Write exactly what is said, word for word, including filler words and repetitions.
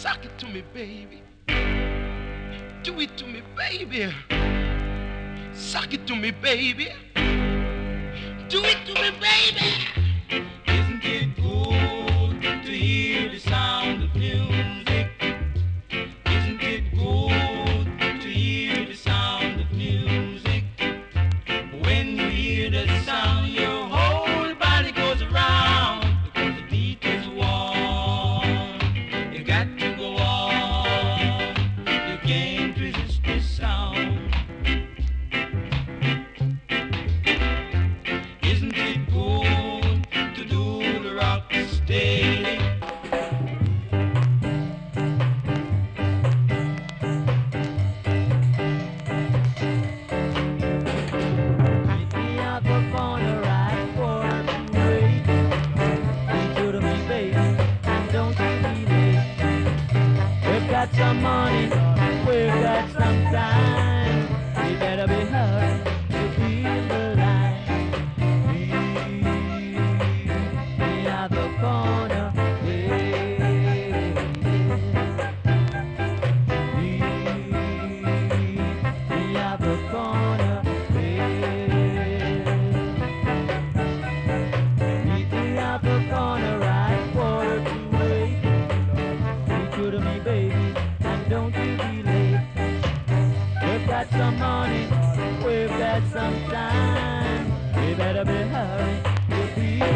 Suck it to me, baby. Do it to me, baby. Suck it to me, baby. Do it to me, baby. Isn't it good to hear the sound of music? Isn't it good to hear the sound of music? When you hear that sound, your whole body goes around because the beat is warm. You got to go on. You can't resist this sound. Isn't it good to do the rock steady? Meet me at the corner right quarter to eight. Be true to me, baby, and don't you be late. We've got some money, we've got some time. You better be hurt to be in the line. Meet me at the corner, yeah. Meet me at the corner, yeah. Meet me at the corner right quarter to eight. Be true to me, baby, and don't you be late. We've got some money, we've got some time.